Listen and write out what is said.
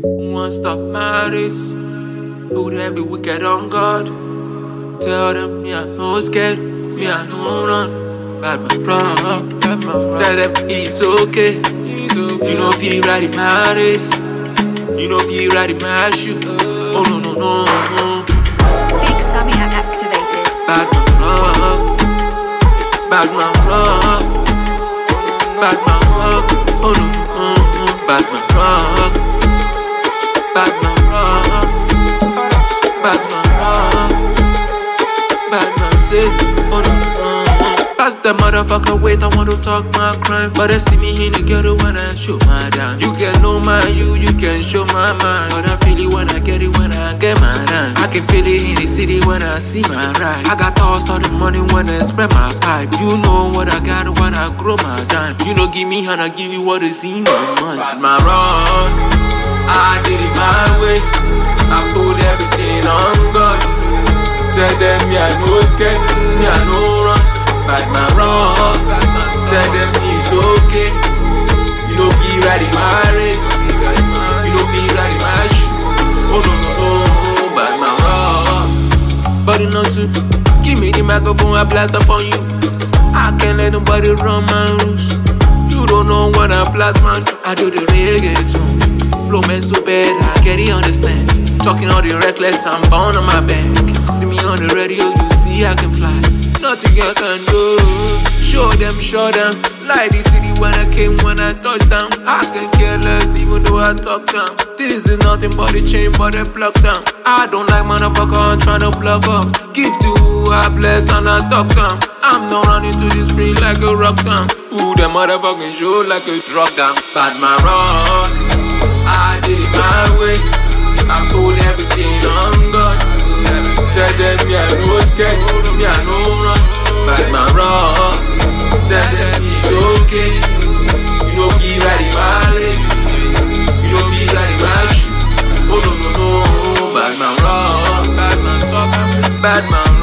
Who won't stop my race? Who have the wicked on God? Tell them me I no scared, me I no run. Bad man run, tell them it's okay. You know if you ride in my race, you know if you ride in my shoe. Oh no no no. Big Sammy activated. Bad man run, bad man run, bad man run. Oh no no, bad man run, bad man run, bad man run, bad man say oh no no. Pass the motherfucker, wait, I want to talk my crime. But they see me in the ghetto when I show my dime. You can know my you can show my mind. But I feel it when I get it, when I get my dime. I can feel it in the city when I see my ride. I got all the money when I spread my pipe. You know what I got when I grow my dime. You know give me and I give you what is in my mind. Bad man run, I did it my way. I put everything on God. Tell them me I no scared, me I no run. Bad man run, tell them it's okay. You know feel right in my race, you know feel right in my shoe. Oh no no no, bad man run. But you know to give me the microphone, I blast up on you. I can't let nobody run my rules. You don't know what I blast man. I do the reggaeton, flow man so bad I can't understand. Talking all the reckless, I'm born on my back. See me on the radio, you see I can fly. Nothing I can do. Show them. Like the city when I came, when I touched down. I can care less even though I talk down. This is nothing but a chain, but a plug down. I don't like motherfucker trying to plug up. Give to who I bless and I talk down. I'm not running to the street like a rock down. Who the motherfucking show like a drug down. Bad man run, I did it my way. I put everything on God. Tell them me I no scared, me I no run. Bad man run, tell them it's okay. You know feel right in my race, you know feel right in my shoe. Oh no no no, bad man run, bad man talk, bad man